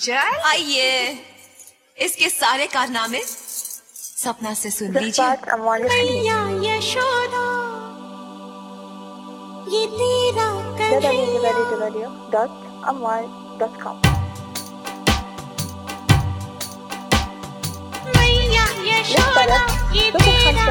चल आइए इसके सारे कारनामे सपना से सुन लीजिए। मैया यशोदा ये तेरा www.amwal.com मैया यशोदा ये तेरा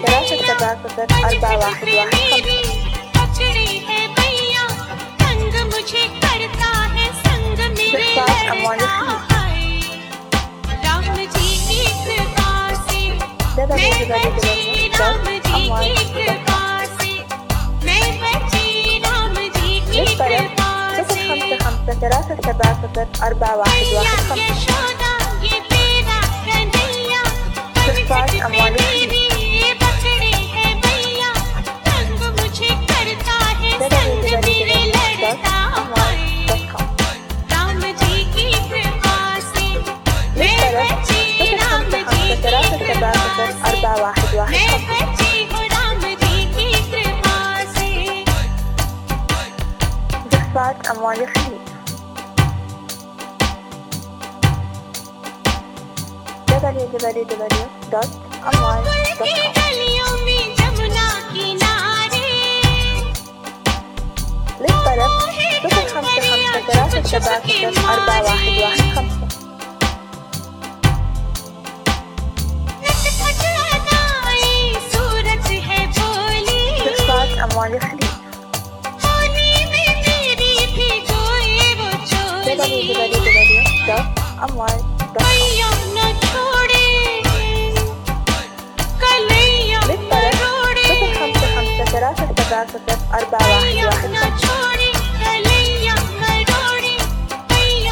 पचड़ी है मैया संग मुझे करता है संग मेरे लड़ता है राम जी की कृपा से मैं बची राम जी की कृपा से मैं बची राम जी की कृपा से मैया यशोदा ये तेरा कन्हैया मेरी बचड़ी है मैया संग मुझे करता है संग मेरे लड़ता है राम जी की कृपा से मैं बची राम जी की कृपा से मैं बची हूँ राम जी की कृपा से www.amwal.com गलियों में जमुना किनारे सूरज है भोली होली में मेरी भिगोए वो चोली मैया न छोड़े कलैया न रोड़े मैया न छोड़े कलैया न रोड़े मैया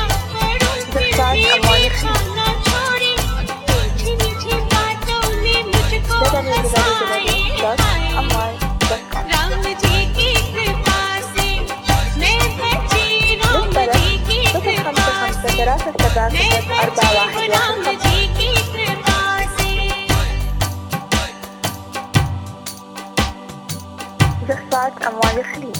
न छोड़े मीठी मीठी बातों में मुझको हंसाए राम जी की कृपा से मैं बची राम जी की कृपा से मैं बची राम जी की कृपा से زفات أموال الخليج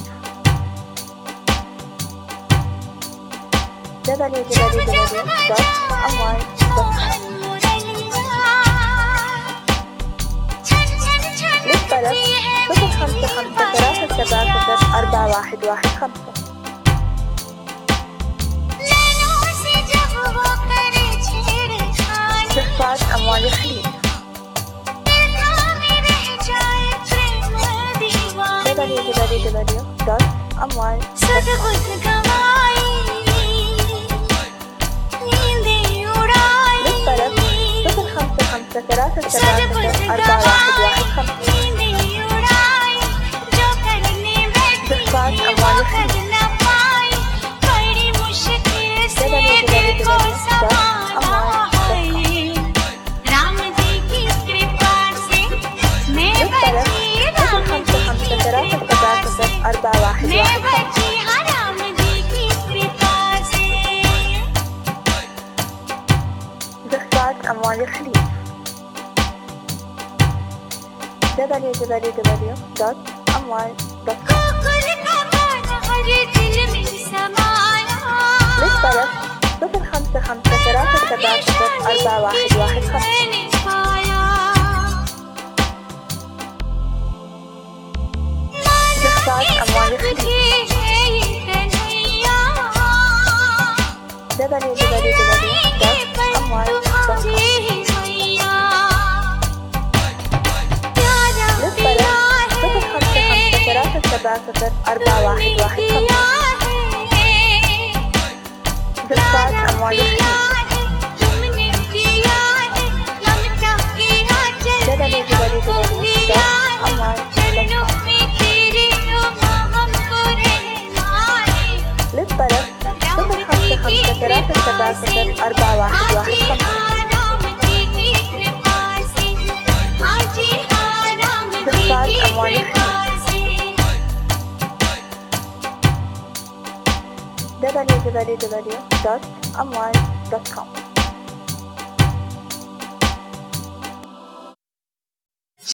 www.amwal.com للطلب 0553741115 زفات أموال الخليج राम जी की कृपा से मैं बची राम जी की कृपा से मैं बची राम जी की कृपा से زفات أموال الخليج www.amwal.com गोकुल का गाना हर दिल में समाया للطلب 0553741115 मैंने पाया زفات أموال الخليج तुझे है ये कन्हैया www.amwal.com زفات أموال الخليج للطلب 0553741115 زفات أموال الخليج www.amwal.com